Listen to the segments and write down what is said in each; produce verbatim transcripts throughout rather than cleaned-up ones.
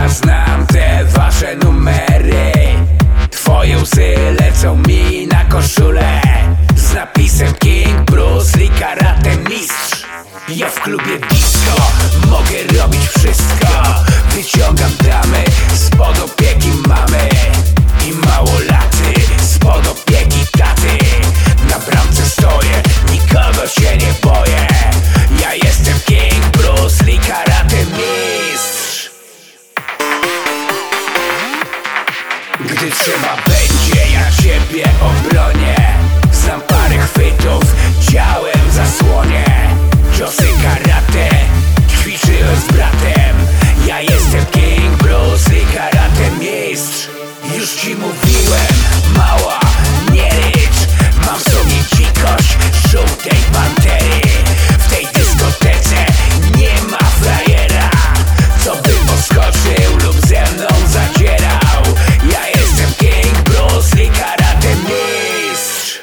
Ja znam te wasze numery, twoje łzy lecą mi na koszulę z napisem King Bruce Lee Karate Mistrz. Ja w klubie disco mogę robić wszystko. Wyciągam damy spod opieki mamy i małolaty spod opieki taty. Na bramce stoję, nikogo się nie boję. Ja jestem King Bruce Lee Karate Mistrz. Gdy trzeba będzie, ja ciebie obronię. Znam parę chwytów, ciałem zasłonię. Ciosy karate, ćwiczyłem z bratem. Ja jestem King Bruce Lee Karate Mistrz. Już ci mówiłem, mała, nie rycz. Mam w sobie dzikość żółtej pantery. W tej dyskotece nie ma frajera, co by poskoczył lub ze mną zadzierał. Ja jestem King Bruce Lee Karate Mistrz.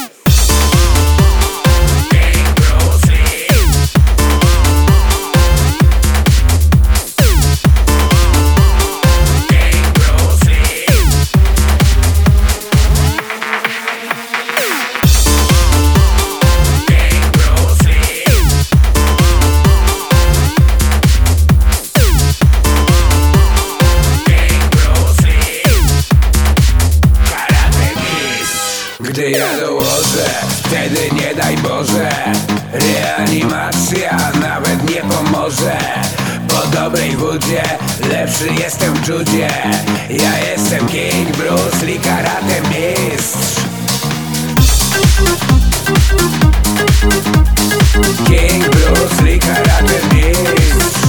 King Bruce Lee. King Bruce Lee. King Bruce Lee. King Bruce Lee. Karate Mistrz. Gdy ja dołożę, wtedy nie daj Boże, reanimacja nawet nie pomoże. Po dobrej wódzie lepszy jestem w judzie. Ja jestem King Bruce Lee Karate Mistrz. King Bruce Lee Karate Mistrz.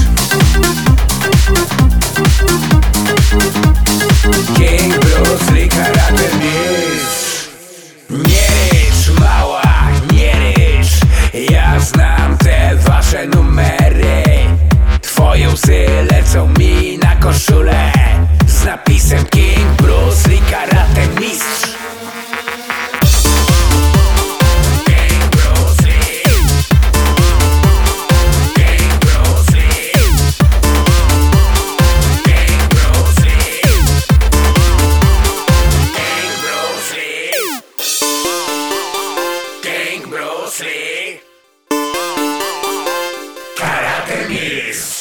King Bruce Lee Karate Mistrz. Nie rycz, mała, nie rycz. Ja znam te wasze numery, twoje łzy lecą mi na koszulę z napisem King Bruce Lee Karate Mistrz. King Bruce Lee. King Bruce Lee. King Bruce Lee. King Bruce Lee. King Bruce Lee. Karate Mistrz.